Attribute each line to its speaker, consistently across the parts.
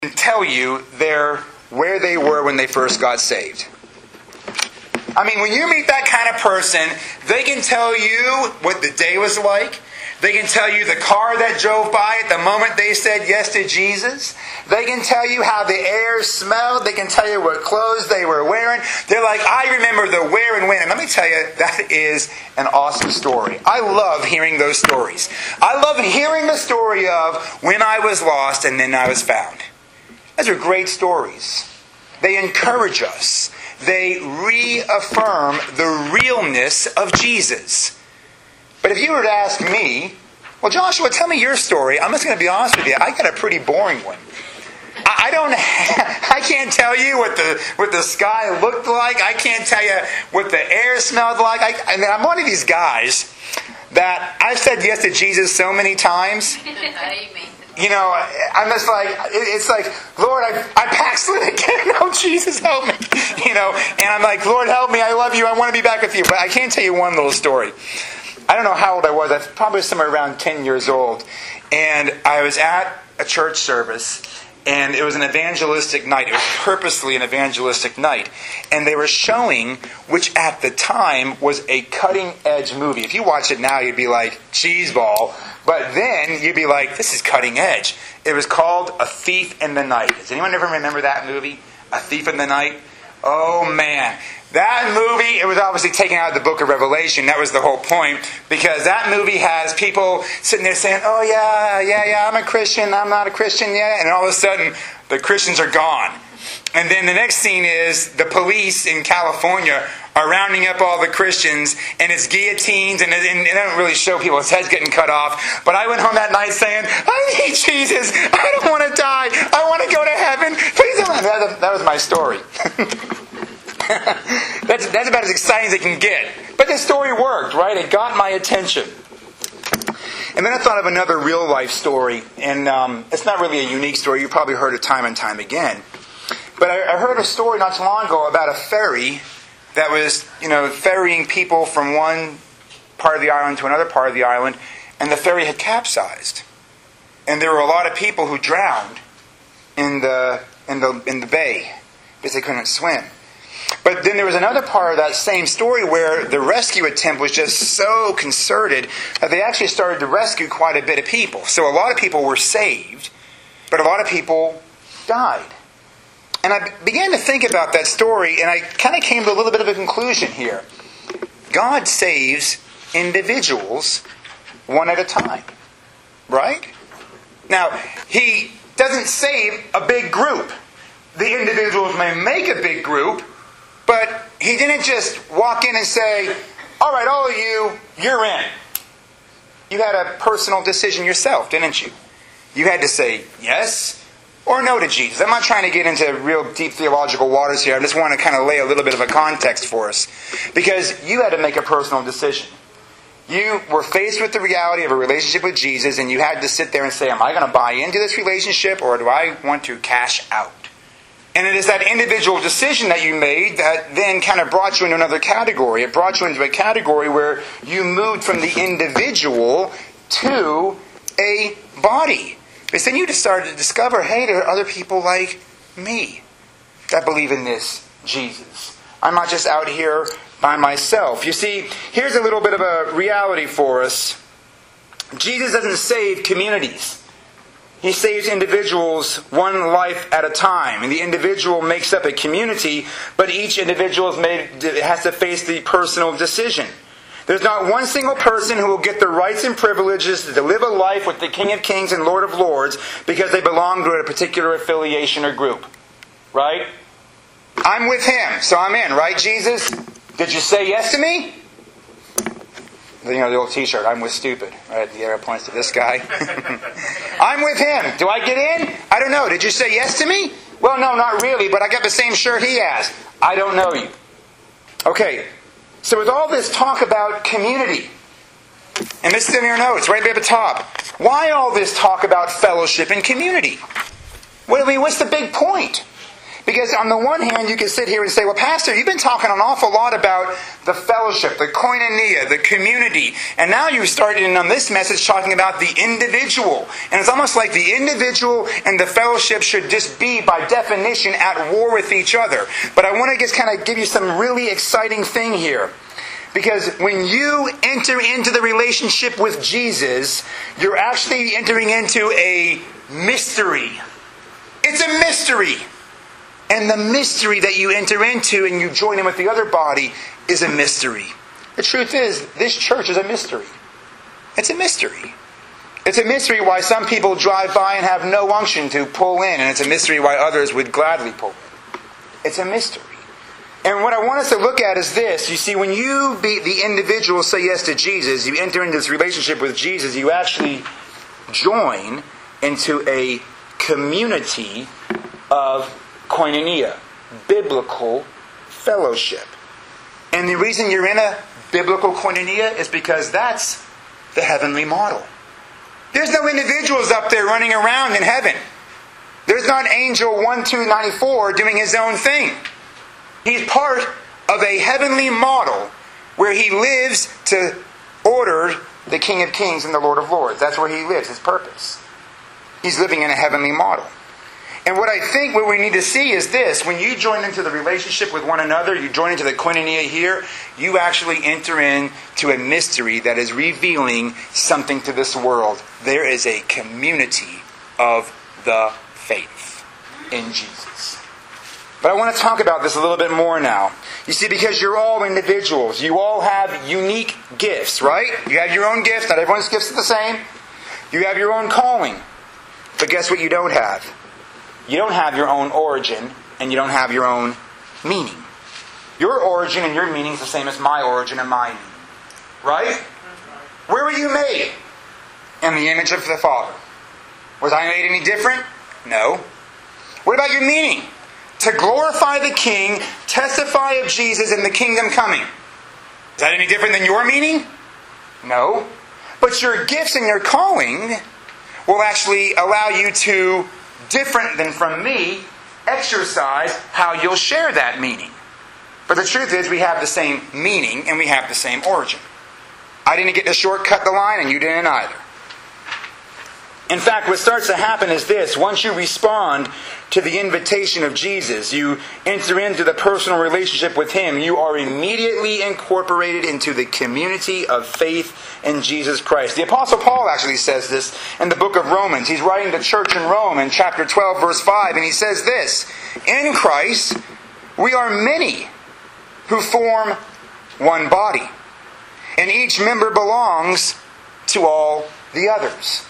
Speaker 1: tell you where they were when they first got saved. I mean, when you meet that kind of person, they can tell you what the day was like. They can tell you the car that drove by at the moment they said yes to Jesus. They can tell you how the air smelled. They can tell you what clothes they were wearing. They're like, I remember the where and when. And let me tell you, that is an awesome story. I love hearing those stories. I love hearing the story of when I was lost and then I was found. Those are great stories. They encourage us. They reaffirm the realness of Jesus. But if you were to ask me, well, Joshua, tell me your story. I'm just going to be honest with you. I got a pretty boring one. I can't tell you what the sky looked like. I can't tell you what the air smelled like. I'm one of these guys that I've said yes to Jesus so many times. You know, I'm just like, it's like, Lord, I backslid again. Oh, Jesus, help me. You know, and I'm like, Lord, help me. I love you. I want to be back with you. But I can't tell you one little story. I don't know how old I was. I was probably somewhere around 10 years old. And I was at a church service. And it was an evangelistic night. It was purposely an evangelistic night. And they were showing, which at the time was a cutting-edge movie. If you watch it now, you'd be like, cheeseball. But then you'd be like, this is cutting edge. It was called A Thief in the Night. Does anyone ever remember that movie? A Thief in the Night? Oh, man. That movie, it was obviously taken out of the book of Revelation. That was the whole point. Because that movie has people sitting there saying, oh, yeah, I'm a Christian, I'm not a Christian yet. And all of a sudden, the Christians are gone. And then the next scene is the police in California are rounding up all the Christians, and it's guillotines, and they don't really show people's heads getting cut off. But I went home that night saying, I need Jesus. I don't want to die. I want to go to heaven. Please don't. That was my story. That's about as exciting as it can get. But the story worked, right? It got my attention. And then I thought of another real life story, and it's not really a unique story. You probably heard it time and time again. But I heard a story not too long ago about a ferry that was, ferrying people from one part of the island to another part of the island, and the ferry had capsized. And there were a lot of people who drowned in the bay because they couldn't swim. But then there was another part of that same story where the rescue attempt was just so concerted that they actually started to rescue quite a bit of people. So a lot of people were saved, but a lot of people died. And I began to think about that story, and I kind of came to a little bit of a conclusion here. God saves individuals one at a time, right? Now, He doesn't save a big group. The individuals may make a big group, but He didn't just walk in and say, all right, all of you, you're in. You had a personal decision yourself, didn't you? You had to say yes or no to Jesus. I'm not trying to get into real deep theological waters here. I just want to kind of lay a little bit of a context for us. Because you had to make a personal decision. You were faced with the reality of a relationship with Jesus, and you had to sit there and say, am I going to buy into this relationship, or do I want to cash out? And it is that individual decision that you made that then kind of brought you into another category. It brought you into a category where you moved from the individual to a body. Because then you just started to discover, hey, there are other people like me that believe in this Jesus. I'm not just out here by myself. You see, here's a little bit of a reality for us. Jesus doesn't save communities. He saves individuals one life at a time. And the individual makes up a community, but each individual has to face the personal decision. There's not one single person who will get the rights and privileges to live a life with the King of Kings and Lord of Lords because they belong to a particular affiliation or group. Right? I'm with Him, so I'm in. Right, Jesus? Did you say yes to me? The old t-shirt, I'm with stupid. Right? The arrow points to this guy. I'm with Him. Do I get in? I don't know. Did you say yes to me? Well, no, not really, but I got the same shirt he has. I don't know you. Okay. So with all this talk about community, and this is in your notes, right at the top, why all this talk about fellowship and community? What's the big point? Because on the one hand, you can sit here and say, well, Pastor, you've been talking an awful lot about the fellowship, the koinonia, the community. And now you started in on this message talking about the individual. And it's almost like the individual and the fellowship should just be, by definition, at war with each other. But I want to just kind of give you some really exciting thing here. Because when you enter into the relationship with Jesus, you're actually entering into a mystery. It's a mystery. And the mystery that you enter into and you join in with the other body is a mystery. The truth is, this church is a mystery. It's a mystery. It's a mystery why some people drive by and have no unction to pull in, and it's a mystery why others would gladly pull in. It's a mystery. And what I want us to look at is this. You see, when you, the individual, say yes to Jesus, you enter into this relationship with Jesus, you actually join into a community of koinonia, biblical fellowship. And the reason you're in a biblical koinonia is because that's the heavenly model. There's no individuals up there running around in heaven. There's not angel 1294 doing his own thing. He's part of a heavenly model where he lives to order the King of Kings and the Lord of Lords. That's where he lives, his purpose. He's living in a heavenly model. And what I think what we need to see is this. When you join into the relationship with one another, you join into the koinonia here, you actually enter into a mystery that is revealing something to this world. There is a community of the faith in Jesus. But I want to talk about this a little bit more now. You see, because you're all individuals. You all have unique gifts, right? You have your own gifts. Not everyone's gifts are the same. You have your own calling. But guess what you don't have? You don't have your own origin, and you don't have your own meaning. Your origin and your meaning is the same as my origin and my meaning. Right? Where were you made? In the image of the Father. Was I made any different? No. What about your meaning? To glorify the King, testify of Jesus and the kingdom coming. Is that any different than your meaning? No. But your gifts and your calling will actually allow you to, different than from me, exercise how you'll share that meaning. But the truth is we have the same meaning and we have the same origin. I didn't get to shortcut the line and you didn't either. In fact, what starts to happen is this. Once you respond to the invitation of Jesus, you enter into the personal relationship with Him, you are immediately incorporated into the community of faith in Jesus Christ. The Apostle Paul actually says this in the book of Romans. He's writing to the church in Rome in chapter 12, verse 5, and he says this, "In Christ we are many who form one body, and each member belongs to all the others."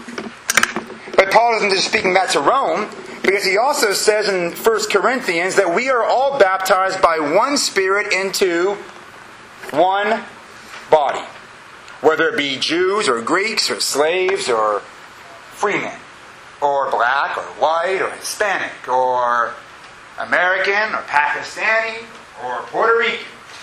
Speaker 1: But Paul isn't just speaking that to Rome, because he also says in 1 Corinthians that we are all baptized by one Spirit into one body. Whether it be Jews or Greeks or slaves or freemen, or black or white or Hispanic or American or Pakistani or Puerto Rican.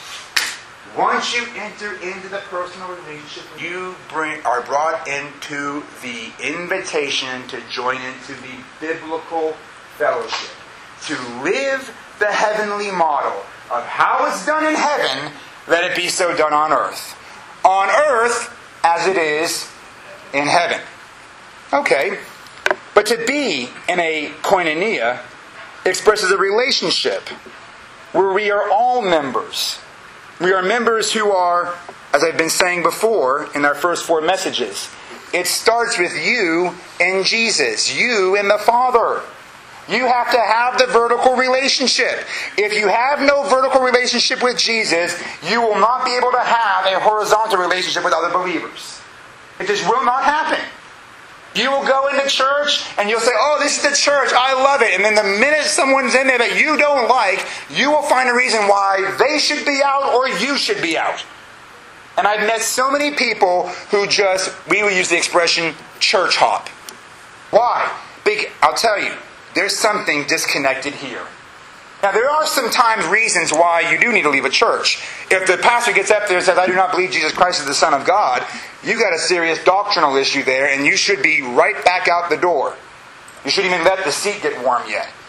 Speaker 1: Once you enter into the personal relationship, you are brought into the invitation to join into the biblical fellowship. To live the heavenly model of how it's done in heaven, let it be so done on earth. On earth as it is in heaven. Okay. But to be in a koinonia expresses a relationship where we are all members. We are members who are, as I've been saying before in our first 4 messages, it starts with you and Jesus, you and the Father. You have to have the vertical relationship. If you have no vertical relationship with Jesus, you will not be able to have a horizontal relationship with other believers. It just will not happen. You will go into church and you'll say, "Oh, this is the church, I love it." And then the minute someone's in there that you don't like, you will find a reason why they should be out or you should be out. And I've met so many people who just, we will use the expression, church hop. Why? I'll tell you, there's something disconnected here. Now, there are sometimes reasons why you do need to leave a church. If the pastor gets up there and says, "I do not believe Jesus Christ is the Son of God," you've got a serious doctrinal issue there, and you should be right back out the door. You shouldn't even let the seat get warm yet.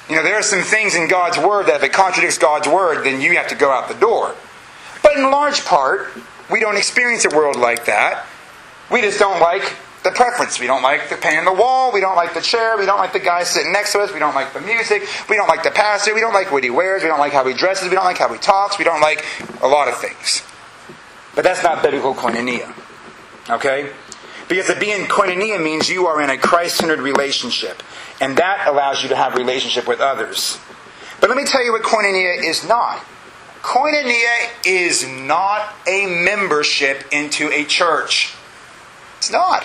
Speaker 1: There are some things in God's Word that if it contradicts God's Word, then you have to go out the door. But in large part, we don't experience a world like that. We just don't like the preference. We don't like the paint on the wall. We don't like the chair. We don't like the guy sitting next to us. We don't like the music. We don't like the pastor. We don't like what he wears. We don't like how he dresses. We don't like how he talks. We don't like a lot of things. But that's not biblical koinonia. Okay? Because to be in koinonia means you are in a Christ-centered relationship. And that allows you to have a relationship with others. But let me tell you what koinonia is not. Koinonia is not a membership into a church. It's not.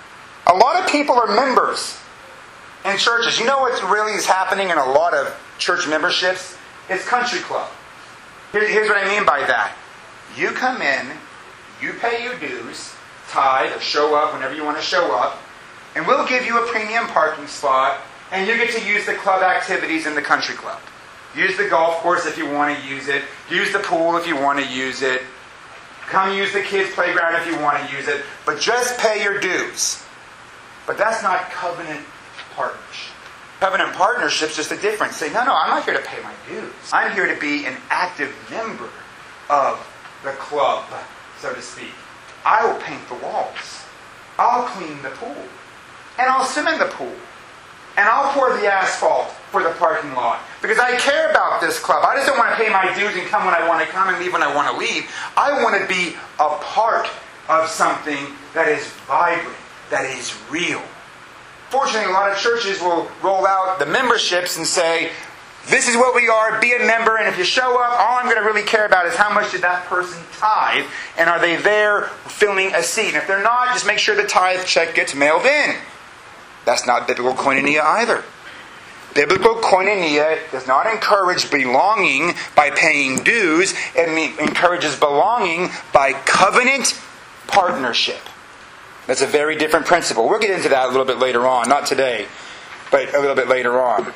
Speaker 1: A lot of people are members in churches. You know what really is happening in a lot of church memberships? It's country club. Here's what I mean by that. You come in, you pay your dues, tithe, or show up whenever you want to show up, and we'll give you a premium parking spot, and you get to use the club activities in the country club. Use the golf course if you want to use it. Use the pool if you want to use it. Come use the kids' playground if you want to use it. But just pay your dues. But that's not covenant partnership. Covenant partnership is just a difference. Say, no, I'm not here to pay my dues. I'm here to be an active member of the club, so to speak. I will paint the walls. I'll clean the pool. And I'll swim in the pool. And I'll pour the asphalt for the parking lot. Because I care about this club. I just don't want to pay my dues and come when I want to come and leave when I want to leave. I want to be a part of something that is vibrant, that is real. Fortunately, a lot of churches will roll out the memberships and say, this is what we are, be a member, and if you show up, all I'm going to really care about is how much did that person tithe, and are they there filling a seat. And if they're not, just make sure the tithe check gets mailed in. That's not biblical koinonia either. Biblical koinonia does not encourage belonging by paying dues. It encourages belonging by covenant partnership. That's a very different principle. We'll get into that a little bit later on. Not today, but a little bit later on.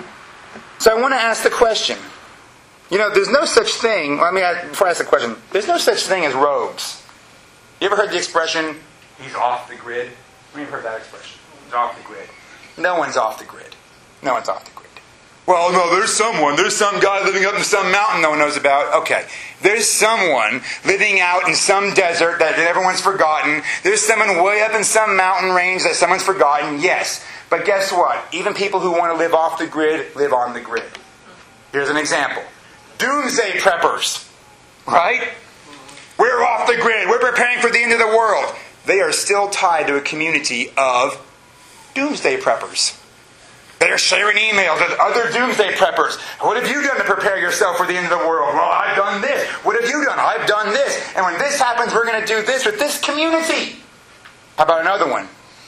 Speaker 1: So I want to ask the question. There's no such thing... before I ask the question, there's no such thing as rogues. You ever heard the expression, he's off the grid? Have you heard that expression? He's off the grid. No one's off the grid. No one's off the grid. Well, no, there's some guy living up in some mountain no one knows about. Okay, there's someone living out in some desert that everyone's forgotten. There's someone way up in some mountain range that someone's forgotten. Yes, but guess what? Even people who want to live off the grid live on the grid. Here's an example. Doomsday preppers, right? We're off the grid. We're preparing for the end of the world. They are still tied to a community of doomsday preppers. They're sharing emails with other doomsday preppers. What have you done to prepare yourself for the end of the world? Well, I've done this. What have you done? I've done this. And when this happens, we're going to do this with this community. How about another one?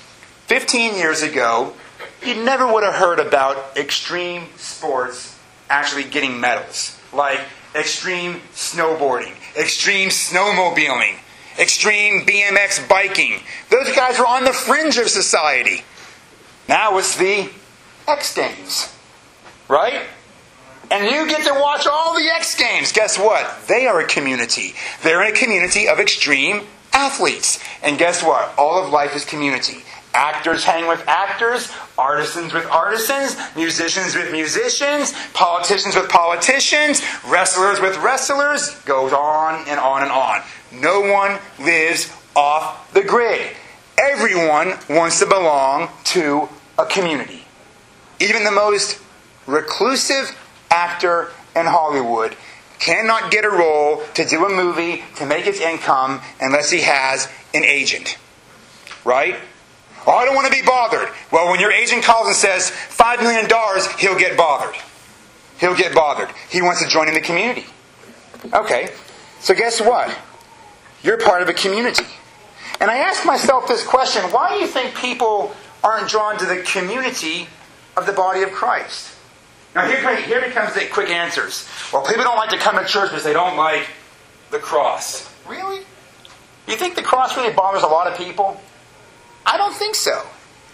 Speaker 1: 15 years ago, you never would have heard about extreme sports actually getting medals. Like extreme snowboarding, extreme snowmobiling, extreme BMX biking. Those guys were on the fringe of society. Now it's the X Games, right? And you get to watch all the X Games. Guess what? They are a community. They're in a community of extreme athletes. And guess what? All of life is community. Actors hang with actors, artisans with artisans, musicians with musicians, politicians with politicians, wrestlers with wrestlers. Goes on and on and on. No one lives off the grid. Everyone wants to belong to a community. Even the most reclusive actor in Hollywood cannot get a role to do a movie to make its income unless he has an agent. Right? Oh, I don't want to be bothered. Well, when your agent calls and says $5 million, he'll get bothered. He'll get bothered. He wants to join in the community. Okay. So guess what? You're part of a community. And I ask myself this question, why do you think people aren't drawn to the community of the body of Christ? Now here becomes the quick answers. Well, people don't like to come to church because they don't like the cross. Really? You think the cross really bothers a lot of people? I don't think so.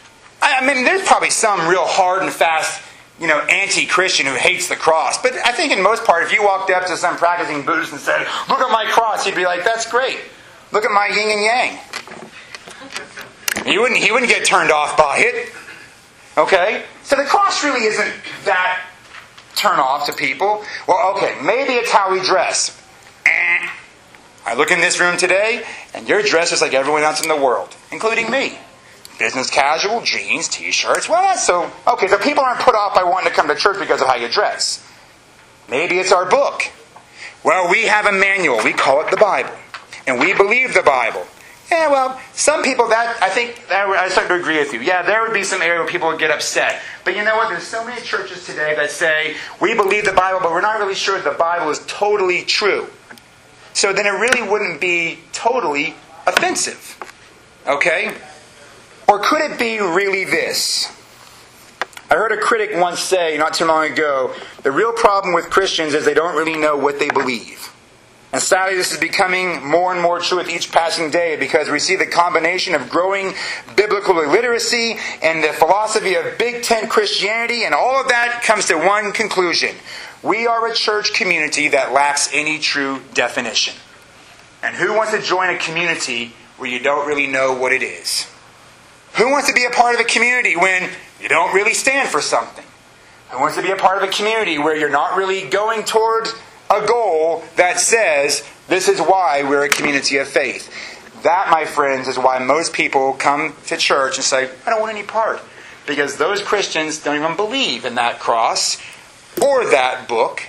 Speaker 1: I mean, there's probably some real hard and fast, anti-Christian who hates the cross. But I think in most part, if you walked up to some practicing Buddhist and said, look at my cross, he'd be like, that's great. Look at my yin and yang. He wouldn't get turned off by it. Okay? So the cross really isn't that turn off to people. Well, okay, maybe it's how we dress. I look in this room today, and you're dressed just like everyone else in the world, including me. Business casual, jeans, t-shirts. Well, so people aren't put off by wanting to come to church because of how you dress. Maybe it's our book. Well, we have a manual. We call it the Bible. And we believe the Bible. Yeah, well, some people, I start to agree with you. Yeah, there would be some area where people would get upset. But you know what? There's so many churches today that say, we believe the Bible, but we're not really sure the Bible is totally true. So then it really wouldn't be totally offensive. Okay? Or could it be really this? I heard a critic once say, not too long ago, the real problem with Christians is they don't really know what they believe. And sadly, this is becoming more and more true with each passing day because we see the combination of growing biblical illiteracy and the philosophy of Big Tent Christianity, and all of that comes to one conclusion. We are a church community that lacks any true definition. And who wants to join a community where you don't really know what it is? Who wants to be a part of a community when you don't really stand for something? Who wants to be a part of a community where you're not really going toward a goal that says, this is why we're a community of faith? That, my friends, is why most people come to church and say, I don't want any part. Because those Christians don't even believe in that cross, or that book,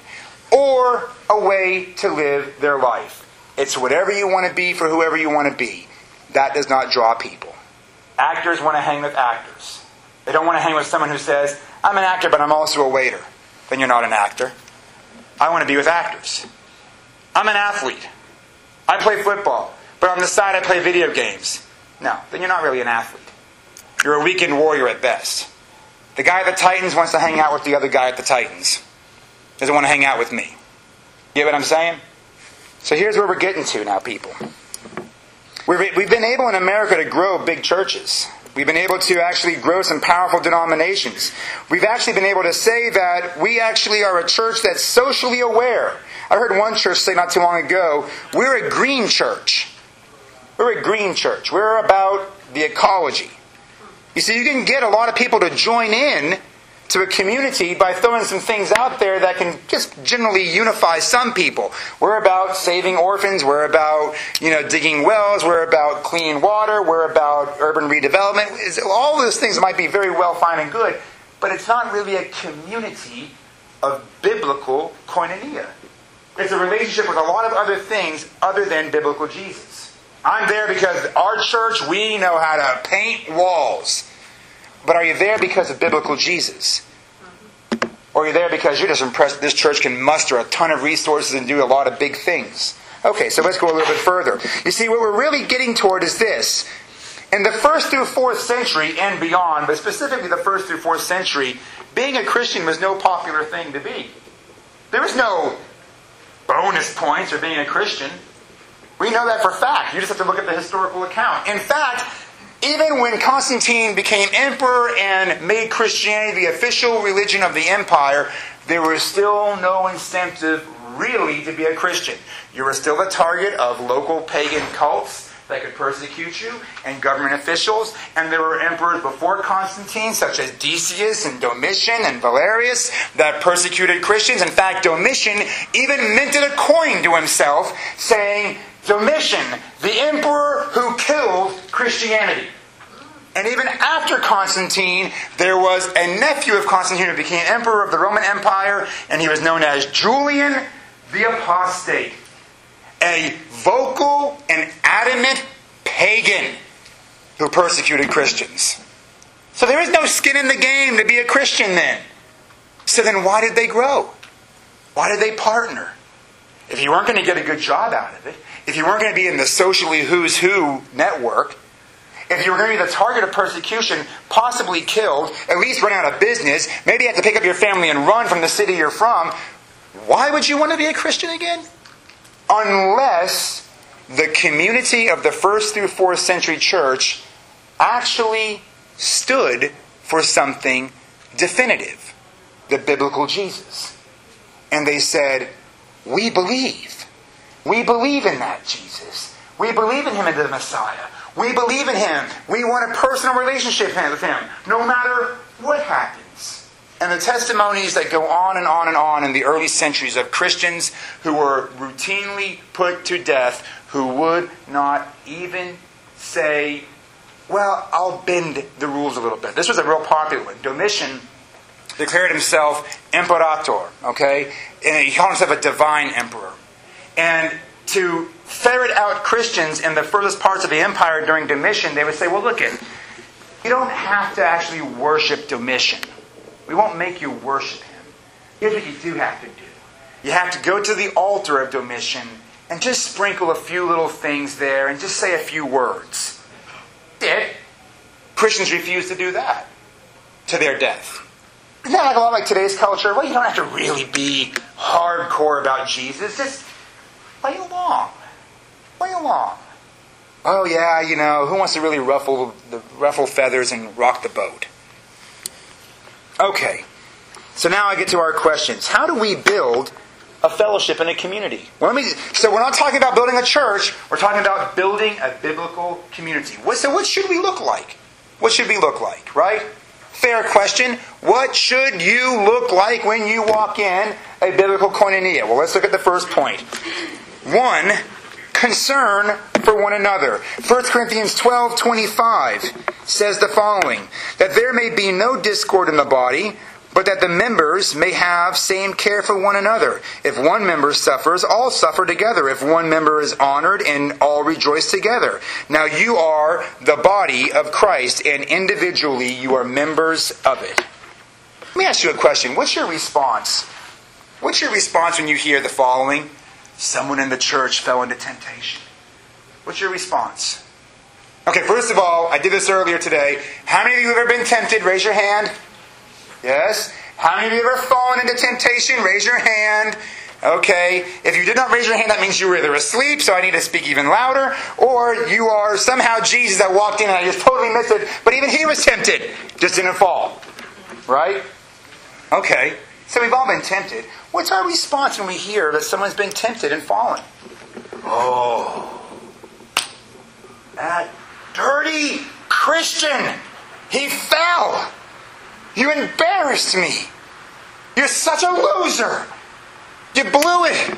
Speaker 1: or a way to live their life. It's whatever you want to be for whoever you want to be. That does not draw people. Actors want to hang with actors. They don't want to hang with someone who says, I'm an actor, but I'm also a waiter. Then you're not an actor. I want to be with actors. I'm an athlete. I play football, but on the side I play video games. No, then you're not really an athlete. You're a weekend warrior at best. The guy at the Titans wants to hang out with the other guy at the Titans. Doesn't want to hang out with me. You get what I'm saying? So here's where we're getting to now, people. We've been able in America to grow big churches. We've been able to actually grow some powerful denominations. We've actually been able to say that we actually are a church that's socially aware. I heard one church say not too long ago, we're a green church. We're a green church. We're about the ecology. You see, you can get a lot of people to join in to a community by throwing some things out there that can just generally unify some people. We're about saving orphans. We're about, digging wells. We're about clean water. We're about urban redevelopment. All those things might be very well, fine, and good, but it's not really a community of biblical koinonia. It's a relationship with a lot of other things other than biblical Jesus. I'm there because our church, we know how to paint walls. But are you there because of biblical Jesus? Or are you there because you're just impressed this church can muster a ton of resources and do a lot of big things? Okay, so let's go a little bit further. You see, what we're really getting toward is this. In the 1st through 4th century and beyond, but specifically the 1st through 4th century, being a Christian was no popular thing to be. There was no bonus points for being a Christian. We know that for a fact. You just have to look at the historical account. In fact, even when Constantine became emperor and made Christianity the official religion of the empire, there was still no incentive really to be a Christian. You were still the target of local pagan cults that could persecute you and government officials. And there were emperors before Constantine, such as Decius and Domitian and Valerius, that persecuted Christians. In fact, Domitian even minted a coin to himself saying, Domitian, the emperor who killed Christianity. And even after Constantine, there was a nephew of Constantine who became emperor of the Roman Empire, and he was known as Julian the Apostate, a vocal and adamant pagan who persecuted Christians. So there is no skin in the game to be a Christian then. So then why did they grow? Why did they partner? If you weren't going to get a good job out of it, if you weren't going to be in the socially who's who network, if you were going to be the target of persecution, possibly killed, at least run out of business, maybe you have to pick up your family and run from the city you're from, why would you want to be a Christian again? Unless the community of the 1st through 4th century church actually stood for something definitive, the biblical Jesus. And they said, we believe. We believe in that Jesus. We believe in Him as the Messiah. We believe in Him. We want a personal relationship with Him, no matter what happens. And the testimonies that go on and on and on in the early centuries of Christians who were routinely put to death, who would not even say, well, I'll bend the rules a little bit. This was a real popular one. Domitian declared himself imperator, okay? And he called himself a divine emperor. And to ferret out Christians in the furthest parts of the empire during Domitian, they would say, well, look it, you don't have to actually worship Domitian. We won't make you worship him. Here's what you do have to do. You have to go to the altar of Domitian and just sprinkle a few little things there and just say a few words. Christians refuse to do that to their death. Isn't that a lot like today's culture? Well, you don't have to really be hardcore about Jesus. Just play along. Play along. Oh yeah, who wants to really ruffle feathers and rock the boat? Okay, so now I get to our questions. How do we build a fellowship in a community? So we're not talking about building a church. We're talking about building a biblical community. So what should we look like? What should we look like, right? Fair question. What should you look like when you walk in a biblical koinonia? Well, let's look at the first point. 1, concern for one another. 1 Corinthians 12:25 says the following, that there may be no discord in the body, but that the members may have same care for one another. If one member suffers, all suffer together. If one member is honored, and all rejoice together. Now you are the body of Christ, and individually you are members of it. Let me ask you a question. What's your response? What's your response when you hear the following? Someone in the church fell into temptation. What's your response? Okay, first of all, I did this earlier today. How many of you have ever been tempted? Raise your hand. Yes? How many of you have ever fallen into temptation? Raise your hand. Okay. If you did not raise your hand, that means you were either asleep, so I need to speak even louder, or you are somehow Jesus that walked in and I just totally missed it. But even he was tempted. Just didn't fall. Right? Okay. So we've all been tempted. What's our response when we hear that someone's been tempted and fallen? Oh, that dirty Christian. He fell. You embarrassed me. You're such a loser. You blew it.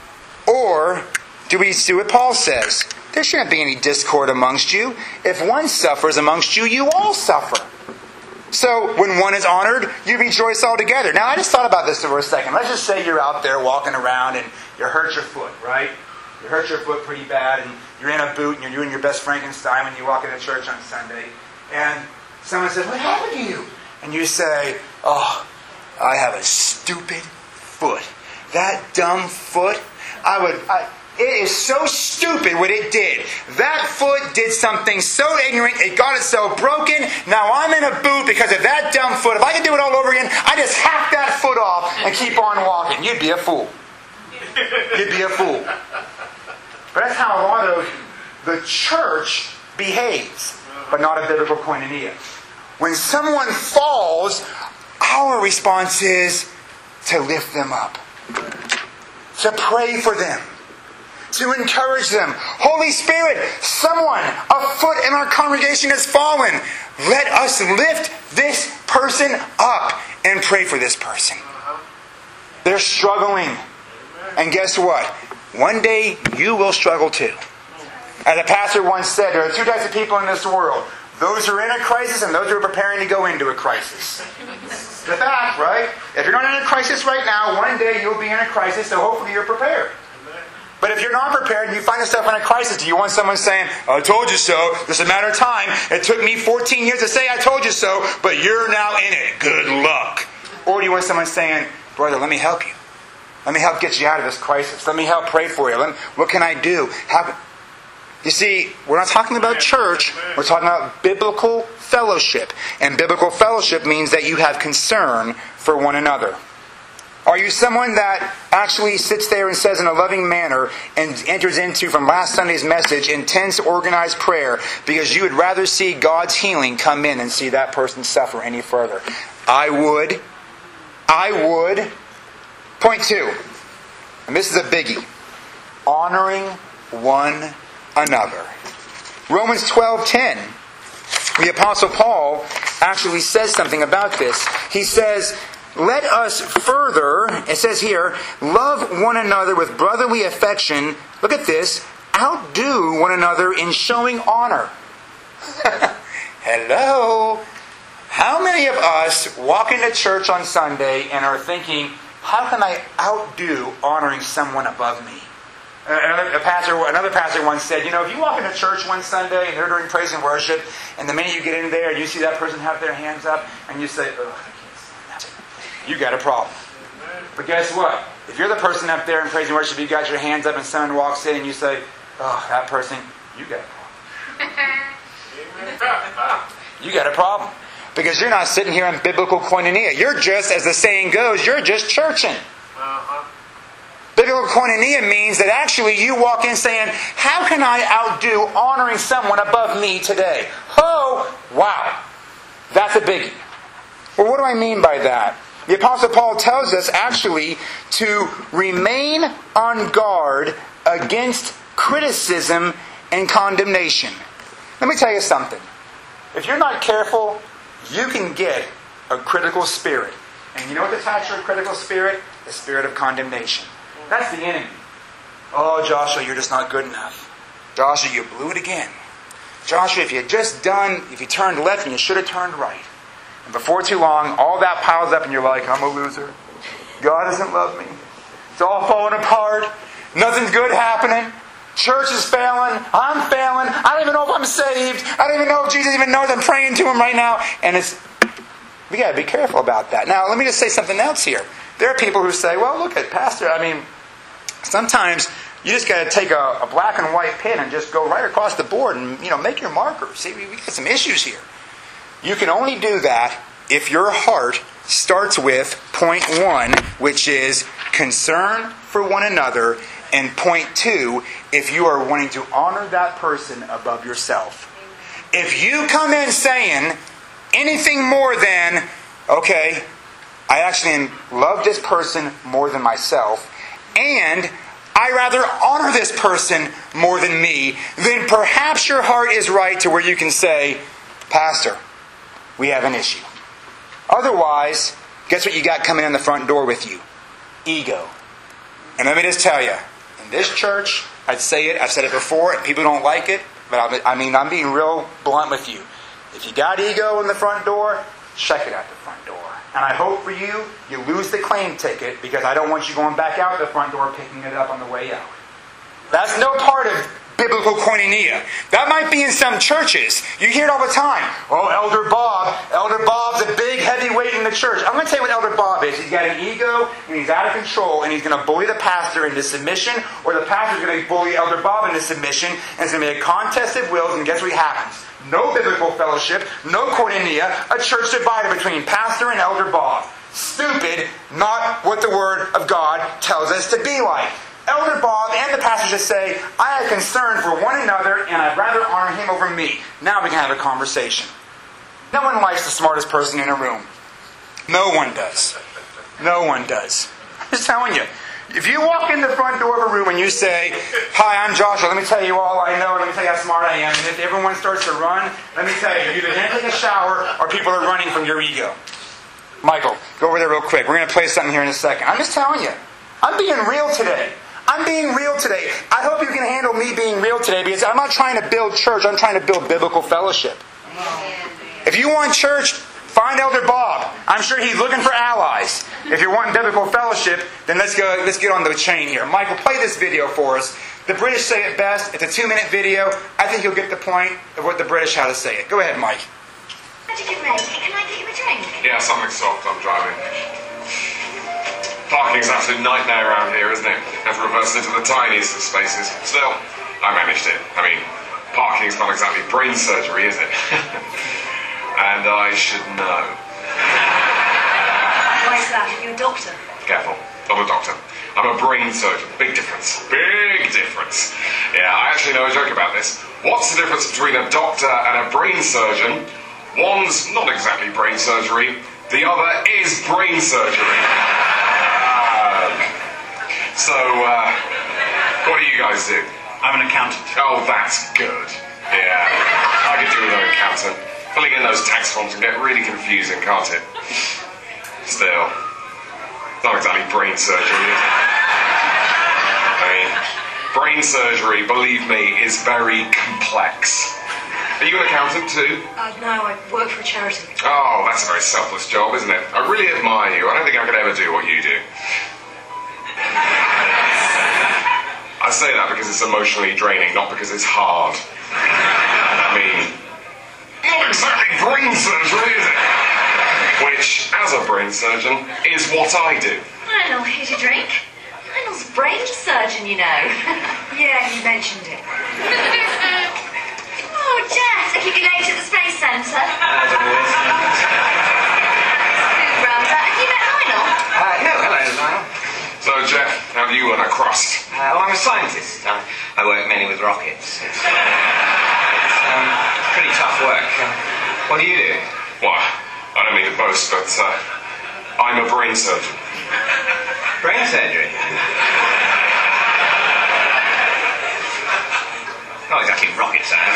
Speaker 1: Or do we do what Paul says? There shouldn't be any discord amongst you. If one suffers amongst you, you all suffer. So when one is honored, you rejoice all together. Now I just thought about this for a second. Let's just say you're out there walking around and you hurt your foot, right? You hurt your foot pretty bad and you're in a boot and you're doing your best Frankenstein when you walk into church on Sunday. And someone says, what happened to you? And you say, oh, I have a stupid foot. That dumb foot, it is so stupid what it did. That foot did something so ignorant, it got itself broken. Now I'm in a boot because of that dumb foot. If I could do it all over again, I just hack that foot off and keep on walking. You'd be a fool. You'd be a fool. But that's how a lot of the church behaves, but not a biblical koinonia. When someone falls, our response is to lift them up, to pray for them, to encourage them. Holy Spirit, someone, a foot in our congregation has fallen. Let us lift this person up and pray for this person. They're struggling. And guess what? One day you will struggle too. As a pastor once said, there are 2 types of people in this world. Those who are in a crisis and those who are preparing to go into a crisis. It's the fact, right? If you're not in a crisis right now, one day you'll be in a crisis, so hopefully you're prepared. But if you're not prepared and you find yourself in a crisis, do you want someone saying, I told you so, it's a matter of time. It took me 14 years to say I told you so, but you're now in it. Good luck. Or do you want someone saying, brother, let me help you. Let me help get you out of this crisis. Let me help pray for you. What can I do? You see, we're not talking about church. We're talking about biblical fellowship. And biblical fellowship means that you have concern for one another. Are you someone that actually sits there and says in a loving manner and enters into, from last Sunday's message, intense organized prayer because you would rather see God's healing come in than see that person suffer any further? I would. Point 2. And this is a biggie. Honoring one another. Romans 12:10. The Apostle Paul actually says something about this. He says, let us further, it says here, love one another with brotherly affection. Look at this. Outdo one another in showing honor. Hello? How many of us walk into church on Sunday and are thinking, how can I outdo honoring someone above me? Another pastor once said, if you walk into church one Sunday and they're doing praise and worship, and the minute you get in there and you see that person have their hands up, and you say, oh, I can't stand that, you got a problem. But guess what? If you're the person up there in praise and worship, you got your hands up and someone walks in and you say, oh, that person, you got a problem. You got a problem. Because you're not sitting here in biblical koinonia. You're just, as the saying goes, you're just churching. Biblical koinonia means that actually you walk in saying, how can I outdo honoring someone above me today? Oh, wow. That's a biggie. Well, what do I mean by that? The Apostle Paul tells us actually to remain on guard against criticism and condemnation. Let me tell you something. If you're not careful, you can get a critical spirit. And you know what the attached to a critical spirit? The spirit of condemnation. That's the enemy. Oh, Joshua, you're just not good enough. Joshua, you blew it again. Joshua, if you turned left and you should have turned right. And before too long, all that piles up and you're like, I'm a loser. God doesn't love me. It's all falling apart. Nothing's good happening. Church is failing. I'm failing. I don't even know if I'm saved. I don't even know if Jesus even knows I'm praying to Him right now. And we got to be careful about that. Now, let me just say something else here. There are people who say, well, look at Pastor. Sometimes you just got to take a black and white pen and just go right across the board and make your marker. See, we got some issues here. You can only do that if your heart starts with point 1, which is concern for one another, and point 2, if you are wanting to honor that person above yourself. If you come in saying anything more than, okay, I actually love this person more than myself, and I rather honor this person more than me, then perhaps your heart is right to where you can say, Pastor, we have an issue. Otherwise, guess what you got coming in the front door with you? Ego. And let me just tell you, in this church, I've said it before, and people don't like it, but I'm being real blunt with you. If you got ego in the front door, check it out the front door. And I hope for you, you lose the claim ticket, because I don't want you going back out the front door picking it up on the way out. That's no part of biblical koinonia. That might be in some churches. You hear it all the time. Oh, Elder Bob's a big heavyweight in the church. I'm going to tell you what Elder Bob is. He's got an ego, and he's out of control, and he's going to bully the pastor into submission, or the pastor's going to bully Elder Bob into submission, and it's going to be a contest of wills, and guess what happens? No biblical fellowship, no koinonia, a church divided between pastor and Elder Bob. Stupid, not what the Word of God tells us to be like. Elder Bob and the pastor should say, I have concern for one another, and I'd rather honor him over me. Now we can have a conversation. No one likes the smartest person in a room. No one does. No one does. I'm just telling you. If you walk in the front door of a room and you say, hi, I'm Joshua, let me tell you all I know, let me tell you how smart I am, and if everyone starts to run, let me tell you, you either didn't take a shower or people are running from your ego. Michael, go over there real quick. We're going to play something here in a second. I'm just telling you. I'm being real today. I'm being real today. I hope you can handle me being real today, because I'm not trying to build church. I'm trying to build biblical fellowship. If you want church, find Elder Bob. I'm sure he's looking for allies. If you're wanting biblical fellowship, then let's get on the chain here. Michael, play this video for us. The British say it best. It's a 2-minute video. I think you'll get the point of what the British how to say it. Go ahead, Mike.
Speaker 2: Can I get you a drink?
Speaker 3: Yeah, something soft. I'm driving. Parking's an absolute nightmare around here, isn't it? Have to reverse into the tiniest of spaces. Still, I managed it. Parking's not exactly brain surgery, is it? And I should know.
Speaker 2: Why is that? Are you a doctor?
Speaker 3: Careful. Not a doctor. I'm a brain surgeon. Big difference. Big difference. Yeah, I actually know a joke about this. What's the difference between a doctor and a brain surgeon? One's not exactly brain surgery. The other is brain surgery. So, what do you guys do?
Speaker 4: I'm an accountant.
Speaker 3: Oh, that's good. Yeah, I could do with an accountant. Filling in those tax forms can get really confusing, can't it? Still, it's not exactly brain surgery, is it? I mean, brain surgery, believe me, is very complex. Are you an accountant too?
Speaker 2: No, I work for a charity.
Speaker 3: Oh, that's a very selfless job, isn't it? I really admire you. I don't think I could ever do what you do. I say that because it's emotionally draining, not because it's hard. I mean, not exactly brain surgery, is it? Which, as a brain surgeon, is what I do.
Speaker 2: I know here to drink. Lionel's a brain surgeon, you know. Yeah, you mentioned it. Oh, Jeff, I keep you late at the Space Centre.
Speaker 4: As always.
Speaker 2: Brother, have you met Lionel?
Speaker 4: No, hello, Lionel.
Speaker 3: So, Jeff, how do you earn a crust?
Speaker 4: I'm a scientist. I work mainly with rockets. It's pretty tough work. What do you do?
Speaker 3: Well, I don't mean to boast, but I'm a brain surgeon.
Speaker 4: Brain surgery? Not exactly rocket science.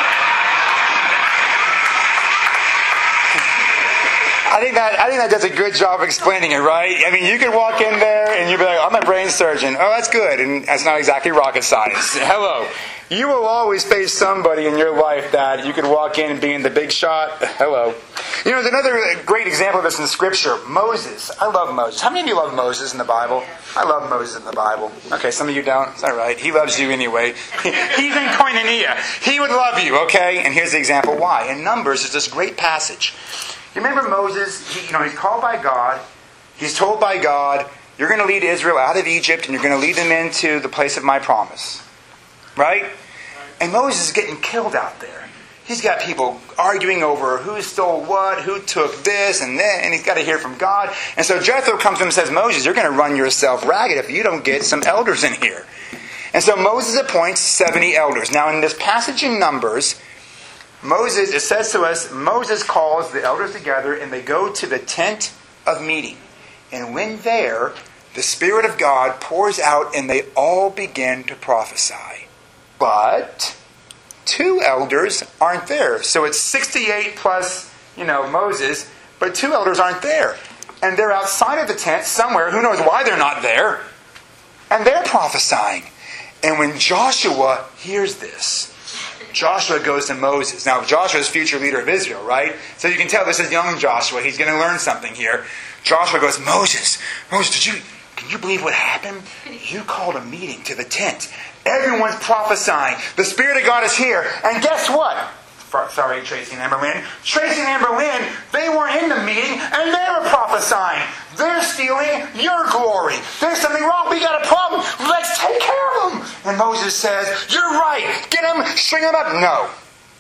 Speaker 1: I think that does a good job of explaining it, right? I mean, you could walk in there and you'd be like, I'm a brain surgeon. Oh, that's good. And that's not exactly rocket science. Hello. You will always face somebody in your life that you could walk in and be in the big shot. Hello. You know, there's another great example of this in Scripture. Moses. I love Moses. How many of you love Moses in the Bible? I love Moses in the Bible. Okay, some of you don't. It's all right. He loves you anyway. He's in Koinonia. He would love you, okay? And here's the example why. In Numbers, there's this great passage. You remember Moses? He's called by God. He's told by God, you're going to lead Israel out of Egypt and you're going to lead them into the place of my promise. Right? And Moses is getting killed out there. He's got people arguing over who stole what, who took this and that, and he's got to hear from God. And so Jethro comes to him and says, Moses, you're going to run yourself ragged if you don't get some elders in here. And so Moses appoints 70 elders. Now in this passage in Numbers, it says to us, Moses calls the elders together and they go to the tent of meeting. And when there, the Spirit of God pours out and they all begin to prophesy. But 2 elders aren't there. So it's 68 plus, Moses, but 2 elders aren't there. And they're outside of the tent somewhere. Who knows why they're not there? And they're prophesying. And when Joshua hears this, Joshua goes to Moses. Now, Joshua is future leader of Israel, right? So you can tell this is young Joshua. He's going to learn something here. Joshua goes, Moses, can you believe what happened? You called a meeting to the tent. Everyone's prophesying. The Spirit of God is here. And guess what? Sorry, Tracy and Amber Lynn. Tracy and Amber Lynn, they weren't in the meeting and they were prophesying. They're stealing your glory. There's something wrong. We got a problem. Let's take care of them. And Moses says, you're right. Get them, string them up. No.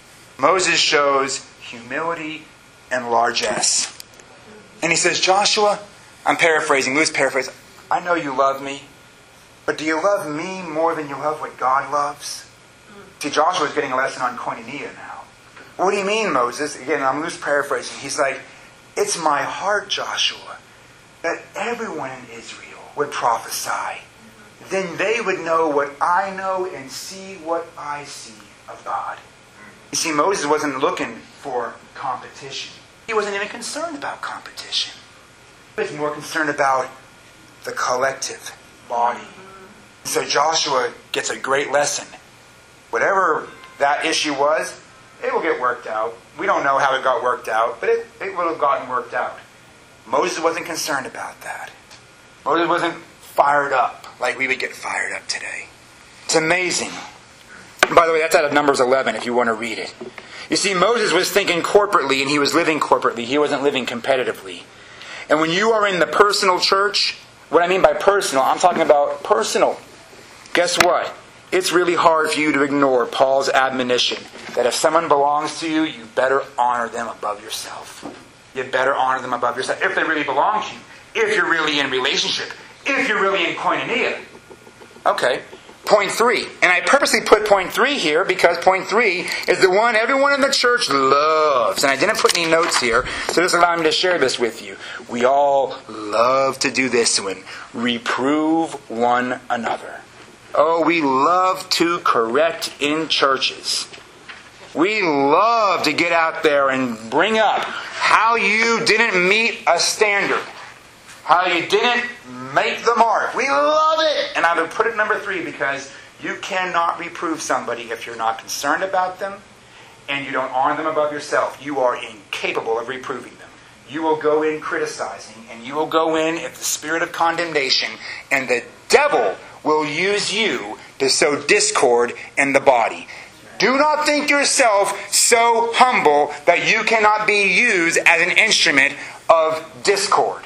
Speaker 1: Moses shows humility and largesse. And he says, Joshua, I'm paraphrasing, loose paraphrase, I know you love me, but do you love me more than you love what God loves? See, Joshua's getting a lesson on koinonia now. What do you mean, Moses? Again, I'm loose paraphrasing. He's like, it's my heart, Joshua, that everyone in Israel would prophesy. Then they would know what I know and see what I see of God. You see, Moses wasn't looking for competition. He wasn't even concerned about competition. He was more concerned about the collective body. So Joshua gets a great lesson. Whatever that issue was, it will get worked out. We don't know how it got worked out, but it will have gotten worked out. Moses wasn't concerned about that. Moses wasn't fired up like we would get fired up today. It's amazing. By the way, that's out of Numbers 11 if you want to read it. You see, Moses was thinking corporately and he was living corporately. He wasn't living competitively. And when you are in the personal church, what I mean by personal, I'm talking about personal. Guess what? It's really hard for you to ignore Paul's admonition that if someone belongs to you, you better honor them above yourself. You better honor them above yourself. If they really belong to you. If you're really in relationship. If you're really in koinonia. Okay. Point 3. And I purposely put point 3 here because point 3 is the one everyone in the church loves. And I didn't put any notes here, so this allowed me to share this with you. We all love to do this one. Reprove one another. Oh, we love to correct in churches. We love to get out there and bring up how you didn't meet a standard. How you didn't make the mark. We love it. And I would put it number 3 because you cannot reprove somebody if you're not concerned about them and you don't honor them above yourself. You are incapable of reproving them. You will go in criticizing and you will go in at the spirit of condemnation, and the devil will use you to sow discord in the body. Do not think yourself so humble that you cannot be used as an instrument of discord.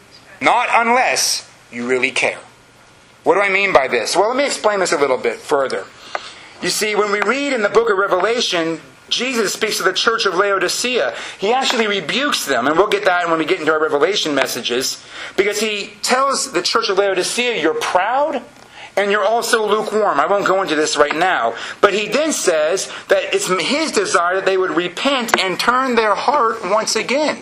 Speaker 1: Not unless you really care. What do I mean by this? Well, let me explain this a little bit further. You see, when we read in the book of Revelation, Jesus speaks to the church of Laodicea. He actually rebukes them, and we'll get that when we get into our Revelation messages, because he tells the church of Laodicea, you're proud and you're also lukewarm. I won't go into this right now. But he then says that it's his desire that they would repent and turn their heart once again.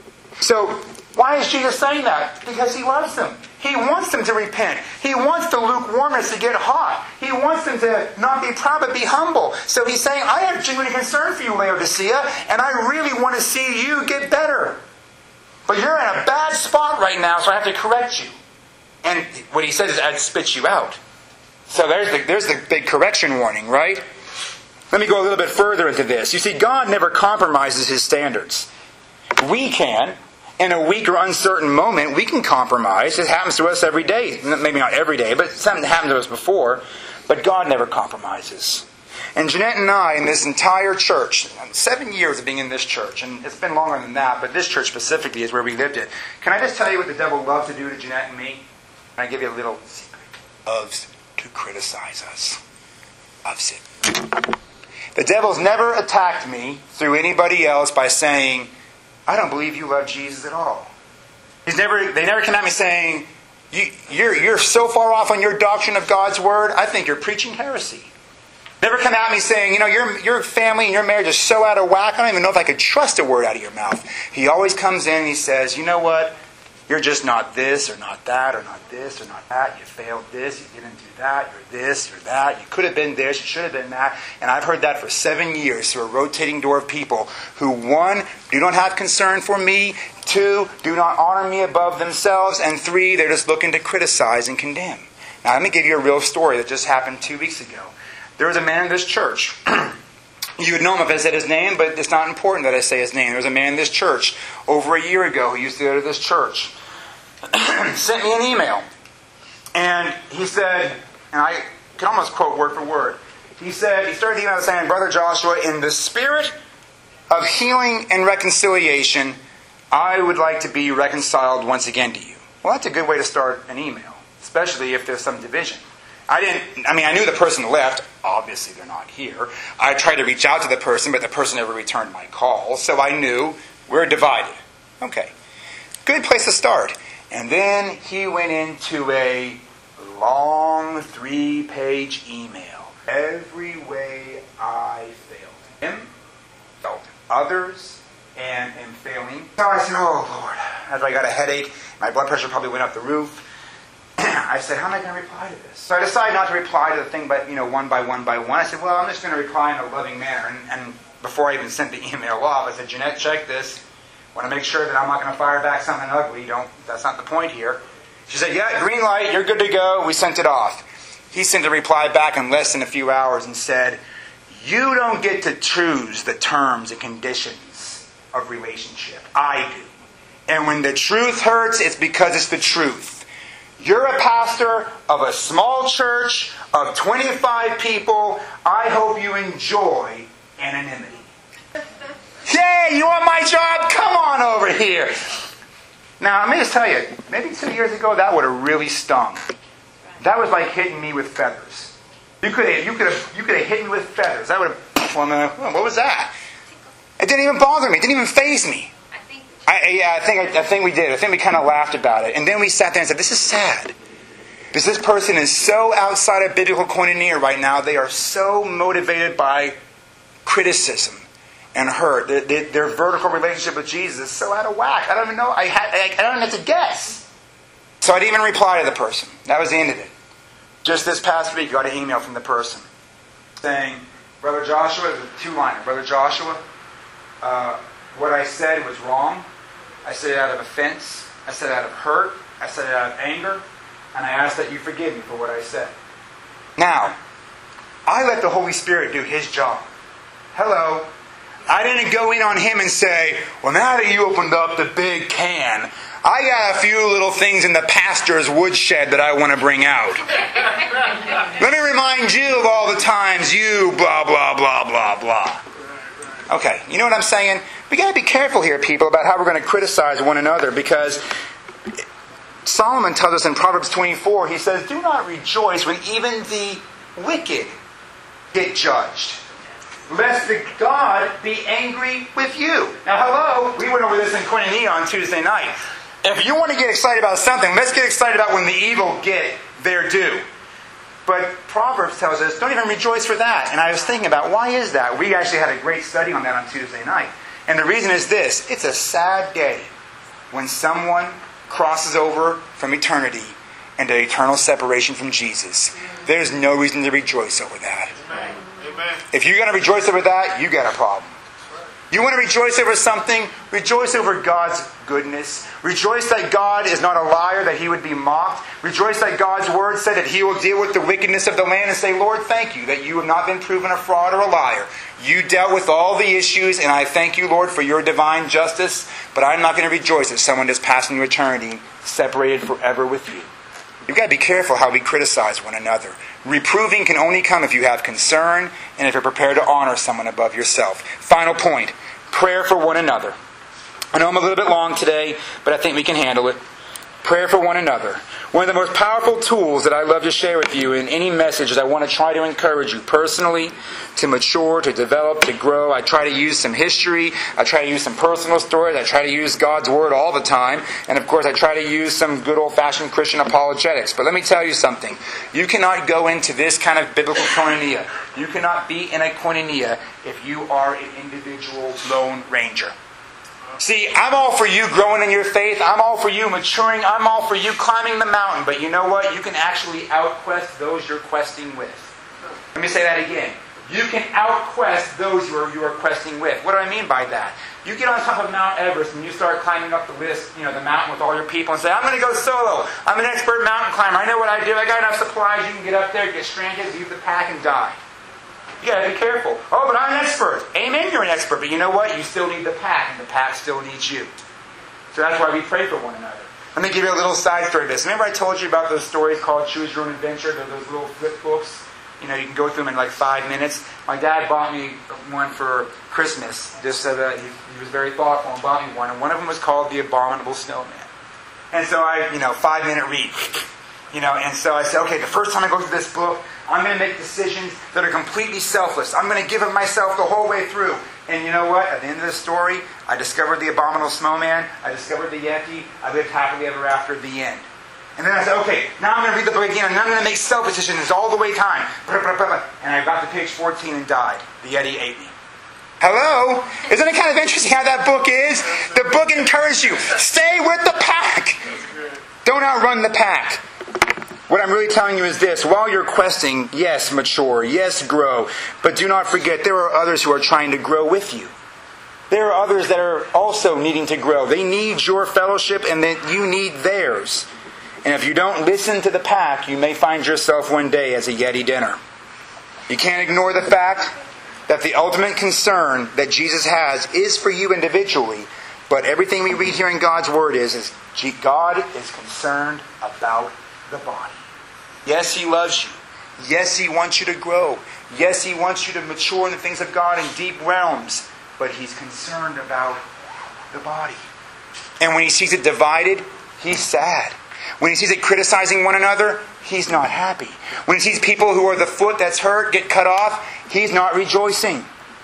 Speaker 1: So, why is Jesus saying that? Because he loves them. He wants them to repent. He wants the lukewarmness to get hot. He wants them to not be proud but be humble. So he's saying, I have genuine concern for you, Laodicea, and I really want to see you get better. But you're in a bad spot right now, so I have to correct you. And what he says is, I'd spit you out. So there's the big correction warning, right? Let me go a little bit further into this. You see, God never compromises His standards. We can. In a weak or uncertain moment, we can compromise. It happens to us every day. Maybe not every day, but something happened to us before. But God never compromises. And Jeanette and I, in this entire church, 7 years of being in this church, and it's been longer than that, but this church specifically is where we lived it. Can I just tell you what the devil loves to do to Jeanette and me? Can I give you a little secret? Loves to criticize us. Loves it. The devil's never attacked me through anybody else by saying, I don't believe you love Jesus at all. They never come at me saying, you're so far off on your doctrine of God's Word, I think you're preaching heresy. Never come at me saying, your family and your marriage is so out of whack, I don't even know if I could trust a word out of your mouth. He always comes in and he says, you know what? You're just not this or not that or not this or not that. You failed this, you didn't do that, you're this, you're that. You could have been this, you should have been that. And I've heard that for 7 years through a rotating door of people who, 1, do not have concern for me, 2, do not honor me above themselves, and 3, they're just looking to criticize and condemn. Now let me give you a real story that just happened 2 weeks ago. There was a man in this church. You would know him if I said his name, but it's not important that I say his name. There was a man in this church over a year ago who used to go to this church. Sent me an email. And he said, and I can almost quote word for word. He started the email saying, Brother Joshua, in the spirit of healing and reconciliation, I would like to be reconciled once again to you. Well, that's a good way to start an email, especially if there's some division. I knew the person left. Obviously, they're not here. I tried to reach out to the person, but the person never returned my call. So I knew we're divided. Okay. Good place to start. And then he went into a long 3-page email. Every way I failed him, failed others, and am failing. So I said, oh Lord, as I got a headache, my blood pressure probably went up the roof. I said, how am I going to reply to this? So I decided not to reply to the thing, but one by one by one. I said, well, I'm just going to reply in a loving manner. And before I even sent the email off, I said, Jeanette, check this. Want to make sure that I'm not going to fire back something ugly. That's not the point here. She said, yeah, green light, you're good to go. We sent it off. He sent a reply back in less than a few hours and said, you don't get to choose the terms and conditions of relationship. I do. And when the truth hurts, it's because it's the truth. You're a pastor of a small church of 25 people. I hope you enjoy anonymity. Yay, you want my job? Come on over here. Now, let me just tell you, maybe 2 years ago, that would have really stung. That was like hitting me with feathers. You could have hit me with feathers. That would have, what was that? It didn't even bother me. It didn't even faze me. I think we did. I think we kind of laughed about it. And then we sat there and said, this is sad. Because this person is so outside of biblical koinonia right now. They are so motivated by criticism and hurt. Their vertical relationship with Jesus is so out of whack. I don't even know. I don't even have to guess. So I didn't even reply to the person. That was the end of it. Just this past week, I got an email from the person saying, Brother Joshua, the two-liner. Brother Joshua, what I said was wrong. I said it out of offense. I said it out of hurt. I said it out of anger. And I ask that you forgive me for what I said. Now, I let the Holy Spirit do His job. Hello. I didn't go in on him and say, well, now that you opened up the big can, I got a few little things in the pastor's woodshed that I want to bring out. Let me remind you of all the times you blah, blah, blah, blah, blah. Okay, you know what I'm saying? We got to be careful here, people, about how we're going to criticize one another, because Solomon tells us in Proverbs 24, he says, do not rejoice when even the wicked get judged, lest the God be angry with you. Now, hello, we went over this in Koinonia on Tuesday night. If you want to get excited about something, let's get excited about when the evil get their due. But Proverbs tells us, don't even rejoice for that. And I was thinking about, why is that? We actually had a great study on that on Tuesday night. And the reason is this: it's a sad day when someone crosses over from eternity into eternal separation from Jesus. There's no reason to rejoice over that.
Speaker 5: Amen.
Speaker 1: If you're going to rejoice over that, you got a problem. You want to rejoice over something? Rejoice over God's goodness. Rejoice that God is not a liar, that He would be mocked. Rejoice that God's Word said that He will deal with the wickedness of the land, and say, Lord, thank you that you have not been proven a fraud or a liar. You dealt with all the issues, and I thank you, Lord, for your divine justice, but I'm not going to rejoice that someone is passing to eternity separated forever with you. You've got to be careful how we criticize one another. Reproving can only come if you have concern and if you're prepared to honor someone above yourself. Final point, prayer for one another. I know I'm a little bit long today, but I think we can handle it. Prayer for one another. One of the most powerful tools that I love to share with you in any message is I want to try to encourage you personally to mature, to develop, to grow. I try to use some history. I try to use some personal stories. I try to use God's Word all the time. And of course, I try to use some good old-fashioned Christian apologetics. But let me tell you something. You cannot go into this kind of biblical koinonia. You cannot be in a koinonia if you are an individual lone ranger. See, I'm all for you growing in your faith. I'm all for you maturing. I'm all for you climbing the mountain. But you know what? You can actually outquest those you're questing with. Let me say that again. You can outquest those you are questing with. What do I mean by that? You get on top of Mount Everest and you start climbing up the list, the mountain with all your people, and say, I'm going to go solo. I'm an expert mountain climber. I know what I do. I got enough supplies. You can get up there, get stranded, leave the pack, and die. You got to be careful. Oh, but I'm an expert. Amen, you're an expert. But you know what? You still need the pack, and the pack still needs you. So that's why we pray for one another. Let me give you a little side story of this. Remember I told you about those stories called Choose Your Own Adventure? Those little flip books? You can go through them in like 5 minutes. My dad bought me one for Christmas. Just so that he was very thoughtful and bought me one. And one of them was called The Abominable Snowman. And so I, 5-minute read. And so I said, okay, the first time I go through this book, I'm going to make decisions that are completely selfless. I'm going to give of myself the whole way through. And you know what? At the end of the story, I discovered the abominable snowman. I discovered the Yeti. I lived happily ever after at the end. And then I said, okay, now I'm going to read the book again, and I'm going to make selfish decisions all the way time. And I got to page 14 and died. The Yeti ate me. Hello? Isn't it kind of interesting how that book is? The book encourages you. Stay with the pack. Don't outrun the pack. What I'm really telling you is this. While you're questing, yes, mature, yes, grow, but do not forget there are others who are trying to grow with you. There are others that are also needing to grow. They need your fellowship and that you need theirs. And if you don't listen to the pack, you may find yourself one day as a Yeti dinner. You can't ignore the fact that the ultimate concern that Jesus has is for you individually, but everything we read here in God's Word is God is concerned about the body. Yes, He loves you. Yes, He wants you to grow. Yes, He wants you to mature in the things of God in deep realms. But He's concerned about the body. And when He sees it divided, He's sad. When He sees it criticizing one another, He's not happy. When He sees people who are the foot that's hurt get cut off, He's not rejoicing.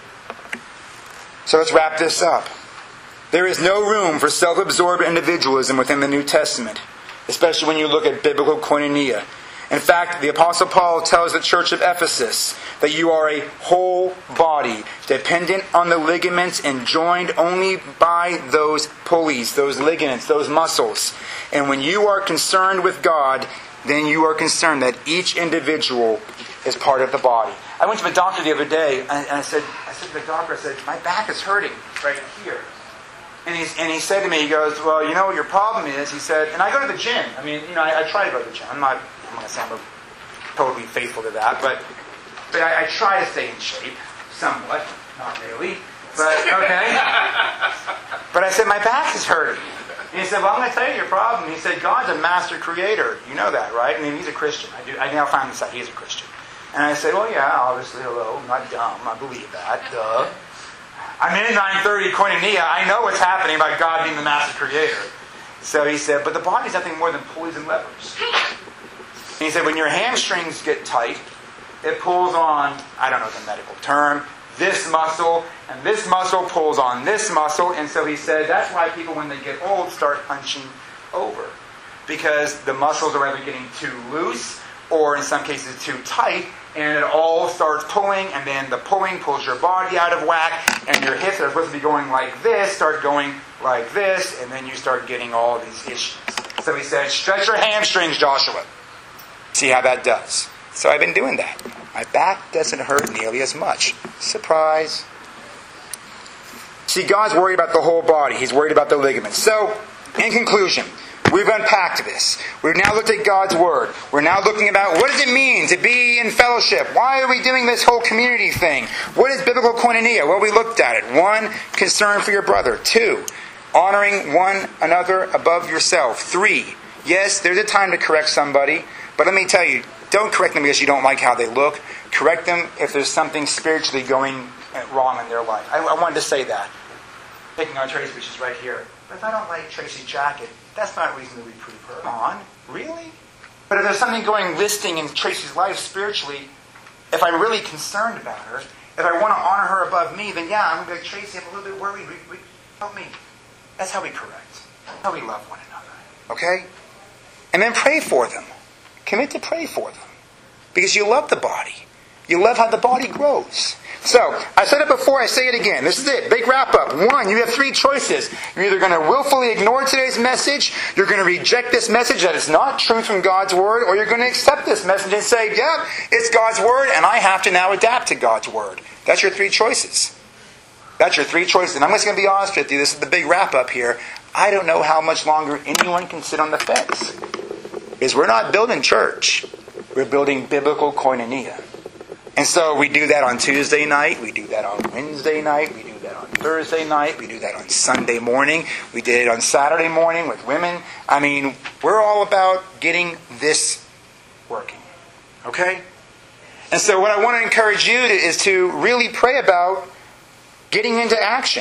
Speaker 1: So let's wrap this up. There is no room for self-absorbed individualism within the New Testament, especially when you look at biblical koinonia. In fact, the Apostle Paul tells the church of Ephesus that you are a whole body, dependent on the ligaments and joined only by those pulleys, those ligaments, those muscles. And when you are concerned with God, then you are concerned that each individual is part of the body. I went to the doctor the other day, and I said to the doctor, my back is hurting right here. And he said to me, he goes, well, you know what your problem is? He said, and I go to the gym. I mean, I try to go to the gym. I'm going to say I'm totally faithful to that, but I try to stay in shape, somewhat, not really, but okay. But I said, my back is hurting. And he said, well, I'm going to tell you your problem. He said, God's a master creator. You know that, right? I mean, he's a Christian. I now found this out. He's a Christian. And I said, well, yeah, obviously, hello. I'm not dumb. I believe that. Duh. I'm in 930 Koinonia. I know what's happening by God being the master creator. So he said, but the body's nothing more than pulleys and levers. And he said, when your hamstrings get tight, it pulls on, I don't know the medical term, this muscle, and this muscle pulls on this muscle. And so he said, that's why people, when they get old, start hunching over. Because the muscles are either getting too loose, or in some cases too tight, and it all starts pulling, and then the pulling pulls your body out of whack, and your hips that are supposed to be going like this start going like this, and then you start getting all these issues. So he said, stretch your hamstrings, Joshua. See how that does. So I've been doing that. My back doesn't hurt nearly as much. Surprise. See, God's worried about the whole body. He's worried about the ligaments. So, in conclusion, we've unpacked this. We've now looked at God's Word. We're now looking about what does it mean to be in fellowship? Why are we doing this whole community thing? What is biblical koinonia? Well, we looked at it. 1, concern for your brother. 2, honoring one another above yourself. 3, yes, there's a time to correct somebody, but let me tell you, don't correct them because you don't like how they look. Correct them if there's something spiritually going wrong in their life. I wanted to say that. Picking on Tracy, which is right here. But if I don't like Tracy's jacket, that's not a reason to reprove her. On? Really? But if there's something going listing in Tracy's life spiritually, if I'm really concerned about her, if I want to honor her above me, then yeah, I'm going to be like, Tracy, I'm a little bit worried. Help me. That's how we correct. That's how we love one another. Okay? And then pray for them. Commit to pray for them. Because you love the body. You love how the body grows. So, I said it before, I say it again. This is it. Big wrap up. 1, you have 3 choices. You're either going to willfully ignore today's message, you're going to reject this message that is not truth from God's Word, or you're going to accept this message and say, yeah, it's God's Word, and I have to now adapt to God's Word. That's your 3 choices. That's your 3 choices. And I'm just going to be honest with you. This is the big wrap up here. I don't know how much longer anyone can sit on the fence. Because we're not building church. We're building biblical koinonia. And so we do that on Tuesday night. We do that on Wednesday night. We do that on Thursday night. We do that on Sunday morning. We did it on Saturday morning with women. I mean, we're all about getting this working. Okay? And so what I want to encourage you is to really pray about getting into action.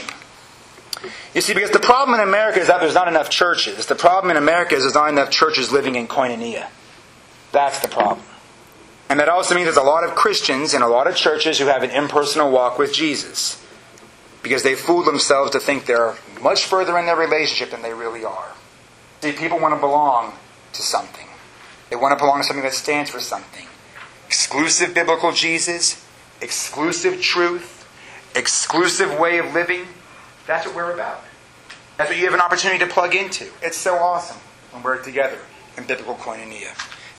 Speaker 1: You see, because the problem in America is that there's not enough churches. The problem in America is there's not enough churches living in koinonia. That's the problem. And that also means there's a lot of Christians and a lot of churches who have an impersonal walk with Jesus. Because they fool themselves to think they're much further in their relationship than they really are. See, people want to belong to something. They want to belong to something that stands for something. Exclusive biblical Jesus, exclusive truth, exclusive way of living. That's what we're about. That's what you have an opportunity to plug into. It's so awesome when we're together in biblical koinonia.